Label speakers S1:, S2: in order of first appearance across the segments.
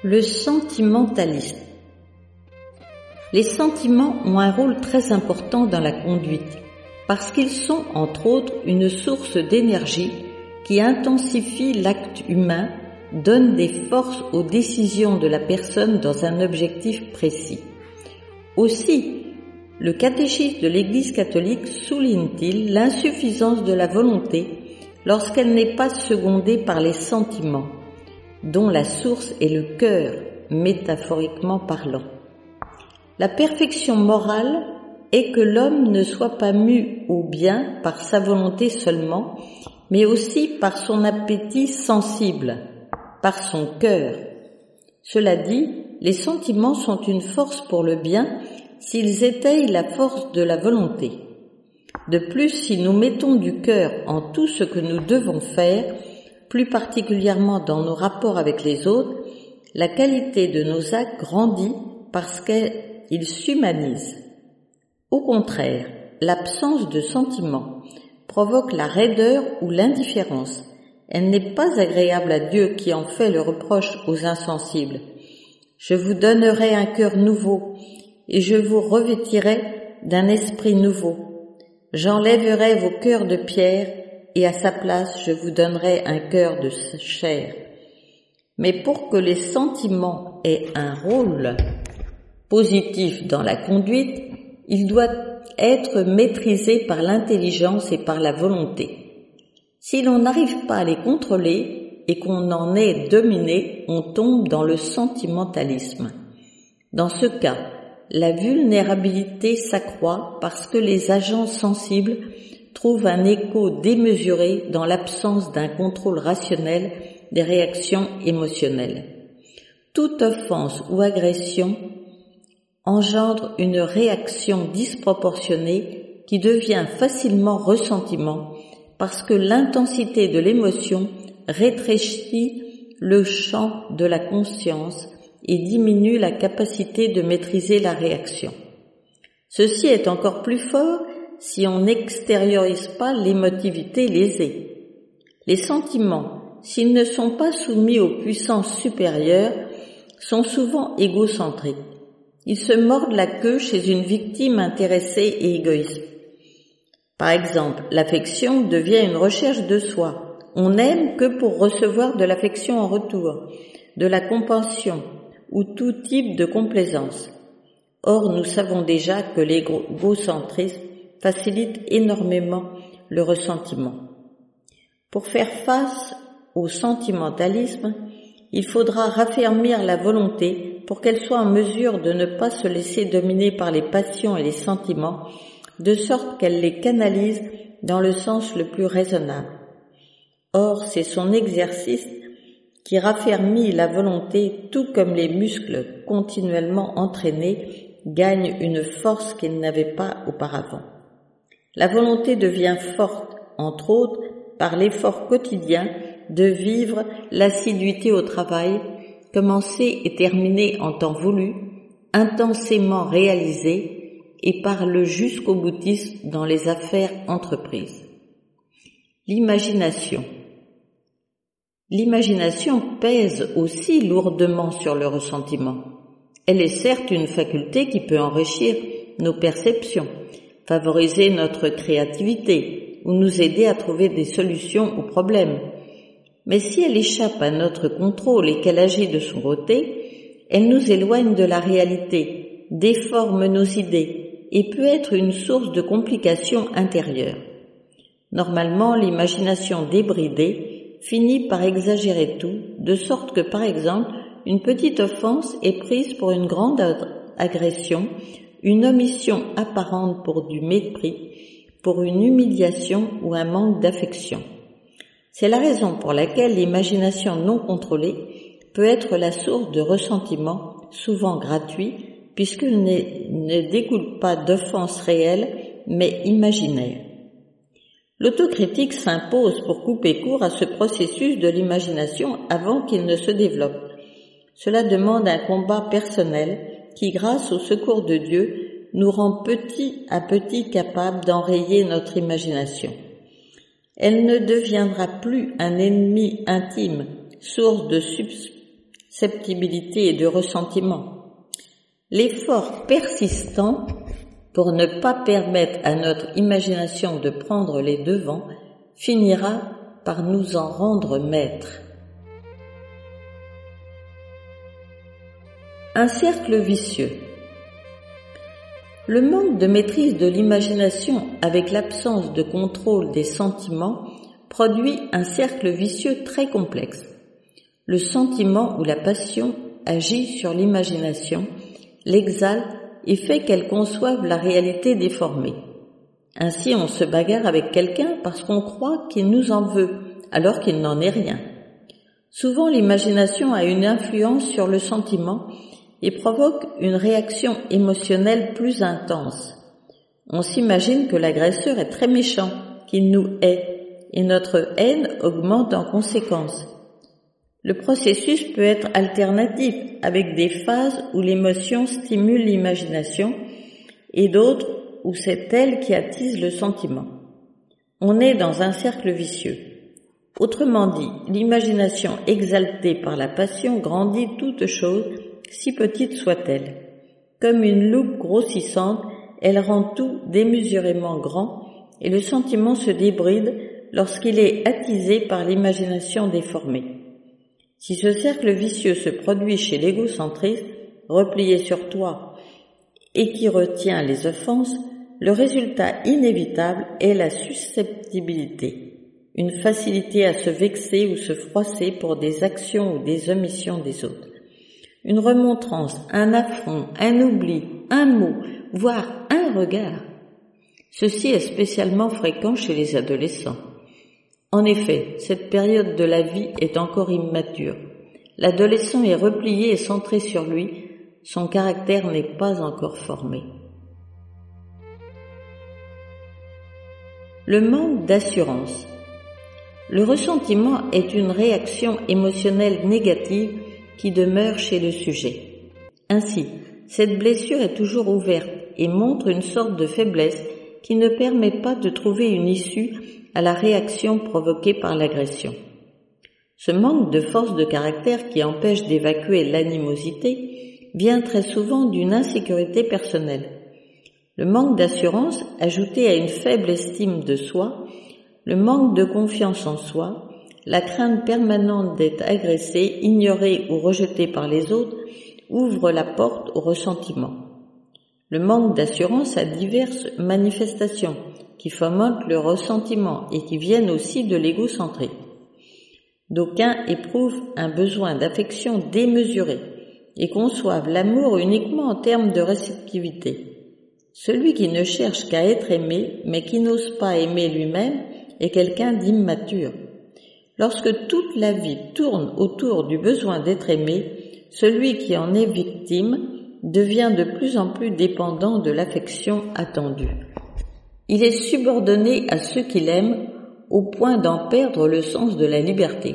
S1: Le sentimentalisme. Les sentiments ont un rôle très important dans la conduite parce qu'ils sont, entre autres, une source d'énergie qui intensifie l'acte humain, donne des forces aux décisions de la personne dans un objectif précis. Aussi, le catéchisme de l'Église catholique souligne-t-il l'insuffisance de la volonté lorsqu'elle n'est pas secondée par les sentiments, dont la source est le cœur, métaphoriquement parlant. La perfection morale est que l'homme ne soit pas mu au bien par sa volonté seulement, mais aussi par son appétit sensible, par son cœur. Cela dit, les sentiments sont une force pour le bien s'ils étayent la force de la volonté. De plus, si nous mettons du cœur en tout ce que nous devons faire, plus particulièrement dans nos rapports avec les autres, la qualité de nos actes grandit parce qu'ils s'humanisent. Au contraire, l'absence de sentiments provoque la raideur ou l'indifférence. Elle n'est pas agréable à Dieu qui en fait le reproche aux insensibles. Je vous donnerai un cœur nouveau et je vous revêtirai d'un esprit nouveau. J'enlèverai vos cœurs de pierre et à sa place je vous donnerai un cœur de chair. Mais pour que les sentiments aient un rôle positif dans la conduite, il doit être maîtrisé par l'intelligence et par la volonté. Si l'on n'arrive pas à les contrôler et qu'on en est dominé, on tombe dans le sentimentalisme. Dans ce cas, la vulnérabilité s'accroît parce que les agents sensibles trouvent un écho démesuré dans l'absence d'un contrôle rationnel des réactions émotionnelles. Toute offense ou agression engendre une réaction disproportionnée qui devient facilement ressentiment parce que l'intensité de l'émotion rétrécit le champ de la conscience et diminue la capacité de maîtriser la réaction. Ceci est encore plus fort si on n'extériorise pas l'émotivité lésée. Les sentiments, s'ils ne sont pas soumis aux puissances supérieures, sont souvent égocentriques. Ils se mordent la queue chez une victime intéressée et égoïste. Par exemple, l'affection devient une recherche de soi. On n'aime que pour recevoir de l'affection en retour, de la compassion ou tout type de complaisance. Or, nous savons déjà que l'égocentrisme facilite énormément le ressentiment. Pour faire face au sentimentalisme, il faudra raffermir la volonté pour qu'elle soit en mesure de ne pas se laisser dominer par les passions et les sentiments, de sorte qu'elle les canalise dans le sens le plus raisonnable. Or, c'est son exercice qui raffermit la volonté, tout comme les muscles continuellement entraînés gagnent une force qu'ils n'avaient pas auparavant. La volonté devient forte, entre autres, par l'effort quotidien de vivre l'assiduité au travail, commencé et terminé en temps voulu, intensément réalisé et par le jusqu'au boutisme dans les affaires entreprises. L'imagination. L'imagination pèse aussi lourdement sur le ressentiment. Elle est certes une faculté qui peut enrichir nos perceptions, favoriser notre créativité ou nous aider à trouver des solutions aux problèmes. Mais si elle échappe à notre contrôle et qu'elle agit de son côté, elle nous éloigne de la réalité, déforme nos idées et peut être une source de complications intérieures. Normalement, l'imagination débridée finit par exagérer tout, de sorte que, par exemple, une petite offense est prise pour une grande agression, une omission apparente pour du mépris, pour une humiliation ou un manque d'affection. C'est la raison pour laquelle l'imagination non contrôlée peut être la source de ressentiments, souvent gratuits, puisqu'il ne découle pas d'offenses réelles, mais imaginaires. L'autocritique s'impose pour couper court à ce processus de l'imagination avant qu'il ne se développe. Cela demande un combat personnel qui, grâce au secours de Dieu, nous rend petit à petit capables d'enrayer notre imagination. Elle ne deviendra plus un ennemi intime, source de susceptibilité et de ressentiment. L'effort persistant pour ne pas permettre à notre imagination de prendre les devants finira par nous en rendre maîtres. Un cercle vicieux. Le manque de maîtrise de l'imagination avec l'absence de contrôle des sentiments produit un cercle vicieux très complexe. Le sentiment ou la passion agit sur l'imagination, l'exalte et fait qu'elle conçoive la réalité déformée. Ainsi, on se bagarre avec quelqu'un parce qu'on croit qu'il nous en veut, alors qu'il n'en est rien. Souvent, l'imagination a une influence sur le sentiment et provoque une réaction émotionnelle plus intense. On s'imagine que l'agresseur est très méchant, qu'il nous hait, et notre haine augmente en conséquence. Le processus peut être alternatif, avec des phases où l'émotion stimule l'imagination et d'autres où c'est elle qui attise le sentiment. On est dans un cercle vicieux. Autrement dit, l'imagination exaltée par la passion grandit toute chose, si petite soit-elle. Comme une loupe grossissante, elle rend tout démesurément grand et le sentiment se débride lorsqu'il est attisé par l'imagination déformée. Si ce cercle vicieux se produit chez l'égocentriste, replié sur toi et qui retient les offenses, le résultat inévitable est la susceptibilité, une facilité à se vexer ou se froisser pour des actions ou des omissions des autres. Une remontrance, un affront, un oubli, un mot, voire un regard. Ceci est spécialement fréquent chez les adolescents. En effet, cette période de la vie est encore immature. L'adolescent est replié et centré sur lui, son caractère n'est pas encore formé. Le manque d'assurance. Le ressentiment est une réaction émotionnelle négative qui demeure chez le sujet. Ainsi, cette blessure est toujours ouverte et montre une sorte de faiblesse qui ne permet pas de trouver une issue à la réaction provoquée par l'agression. Ce manque de force de caractère qui empêche d'évacuer l'animosité vient très souvent d'une insécurité personnelle. Le manque d'assurance, ajouté à une faible estime de soi, le manque de confiance en soi, la crainte permanente d'être agressé, ignoré ou rejeté par les autres ouvre la porte au ressentiment. Le manque d'assurance a diverses manifestations qui fomentent le ressentiment et qui viennent aussi de l'égocentrisme. D'aucuns éprouvent un besoin d'affection démesuré et conçoivent l'amour uniquement en termes de réceptivité. Celui qui ne cherche qu'à être aimé, mais qui n'ose pas aimer lui-même, est quelqu'un d'immature. Lorsque toute la vie tourne autour du besoin d'être aimé, celui qui en est victime devient de plus en plus dépendant de l'affection attendue. Il est subordonné à ceux qu'il aime au point d'en perdre le sens de la liberté.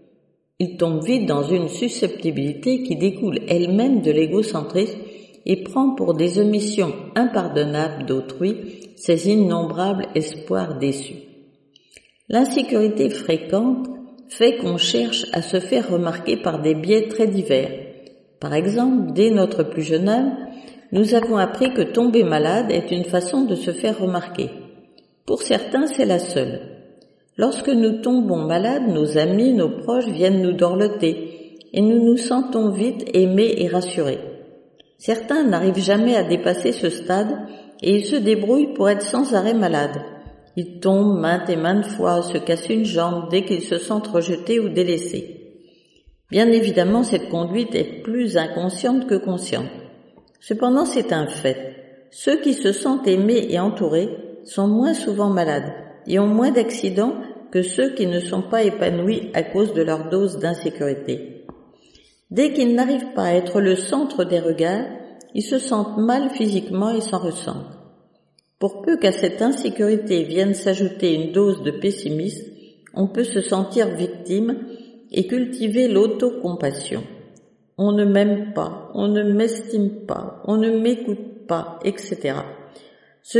S1: Il tombe vite dans une susceptibilité qui découle elle-même de l'égocentrisme et prend pour des omissions impardonnables d'autrui ses innombrables espoirs déçus. L'insécurité fréquente fait qu'on cherche à se faire remarquer par des biais très divers. Par exemple, dès notre plus jeune âge, nous avons appris que tomber malade est une façon de se faire remarquer. Pour certains, c'est la seule. Lorsque nous tombons malades, nos amis, nos proches viennent nous dorloter et nous nous sentons vite aimés et rassurés. Certains n'arrivent jamais à dépasser ce stade et ils se débrouillent pour être sans arrêt malades. Ils tombent maintes et maintes fois, se cassent une jambe dès qu'ils se sentent rejetés ou délaissés. Bien évidemment, cette conduite est plus inconsciente que consciente. Cependant, c'est un fait. Ceux qui se sentent aimés et entourés sont moins souvent malades et ont moins d'accidents que ceux qui ne sont pas épanouis à cause de leur dose d'insécurité. Dès qu'ils n'arrivent pas à être le centre des regards, ils se sentent mal physiquement et s'en ressentent. Pour peu qu'à cette insécurité vienne s'ajouter une dose de pessimisme, on peut se sentir victime et cultiver l'autocompassion. On ne m'aime pas, on ne m'estime pas, on ne m'écoute pas, etc. Ce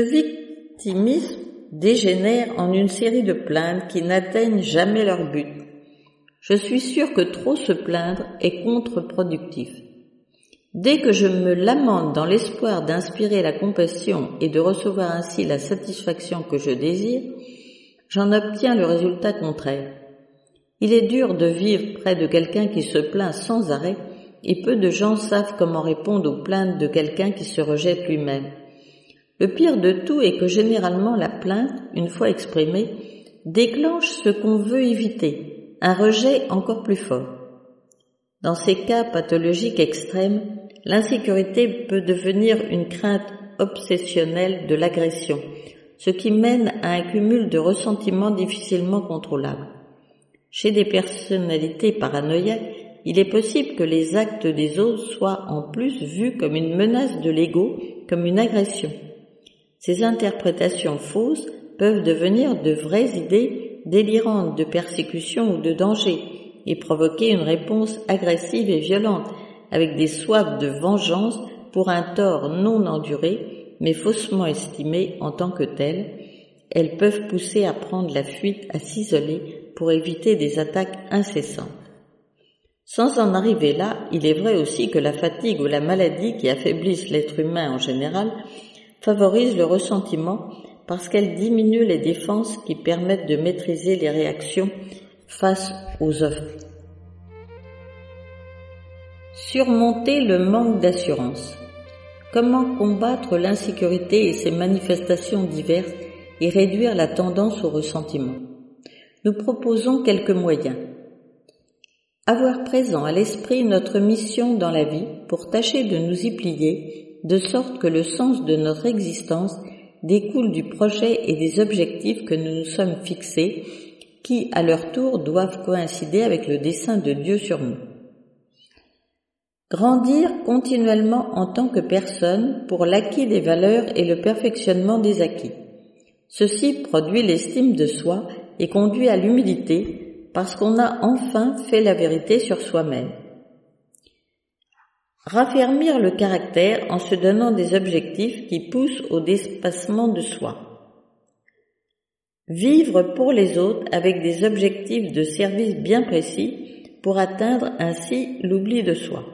S1: victimisme dégénère en une série de plaintes qui n'atteignent jamais leur but. Je suis sûre que trop se plaindre est contre-productif. Dès que je me lamente dans l'espoir d'inspirer la compassion et de recevoir ainsi la satisfaction que je désire, j'en obtiens le résultat contraire. Il est dur de vivre près de quelqu'un qui se plaint sans arrêt et peu de gens savent comment répondre aux plaintes de quelqu'un qui se rejette lui-même. Le pire de tout est que généralement la plainte, une fois exprimée, déclenche ce qu'on veut éviter, un rejet encore plus fort. Dans ces cas pathologiques extrêmes, l'insécurité peut devenir une crainte obsessionnelle de l'agression, ce qui mène à un cumul de ressentiments difficilement contrôlables. Chez des personnalités paranoïaques, il est possible que les actes des autres soient en plus vus comme une menace de l'ego, comme une agression. Ces interprétations fausses peuvent devenir de vraies idées délirantes de persécution ou de danger et provoquer une réponse agressive et violente avec des soifs de vengeance pour un tort non enduré mais faussement estimé en tant que tel. Elles peuvent pousser à prendre la fuite, à s'isoler pour éviter des attaques incessantes. Sans en arriver là, il est vrai aussi que la fatigue ou la maladie qui affaiblissent l'être humain en général favorisent le ressentiment parce qu'elles diminuent les défenses qui permettent de maîtriser les réactions face aux offres. Surmonter le manque d'assurance. Comment combattre l'insécurité et ses manifestations diverses et réduire la tendance au ressentiment? Nous proposons quelques moyens. Avoir présent à l'esprit notre mission dans la vie pour tâcher de nous y plier, de sorte que le sens de notre existence découle du projet et des objectifs que nous nous sommes fixés, qui, à leur tour, doivent coïncider avec le dessein de Dieu sur nous. Grandir continuellement en tant que personne pour l'acquis des valeurs et le perfectionnement des acquis. Ceci produit l'estime de soi et conduit à l'humilité parce qu'on a enfin fait la vérité sur soi-même. Raffermir le caractère en se donnant des objectifs qui poussent au dépassement de soi. Vivre pour les autres avec des objectifs de service bien précis pour atteindre ainsi l'oubli de soi.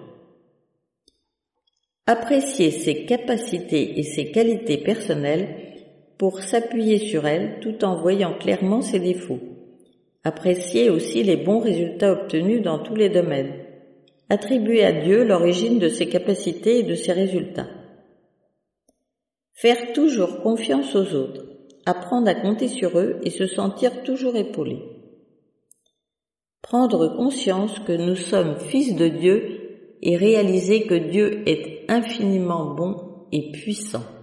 S1: Apprécier ses capacités et ses qualités personnelles pour s'appuyer sur elles tout en voyant clairement ses défauts. Apprécier aussi les bons résultats obtenus dans tous les domaines. Attribuer à Dieu l'origine de ses capacités et de ses résultats. Faire toujours confiance aux autres, apprendre à compter sur eux et se sentir toujours épaulé. Prendre conscience que nous sommes fils de Dieu et réaliser que Dieu est infiniment bon et puissant.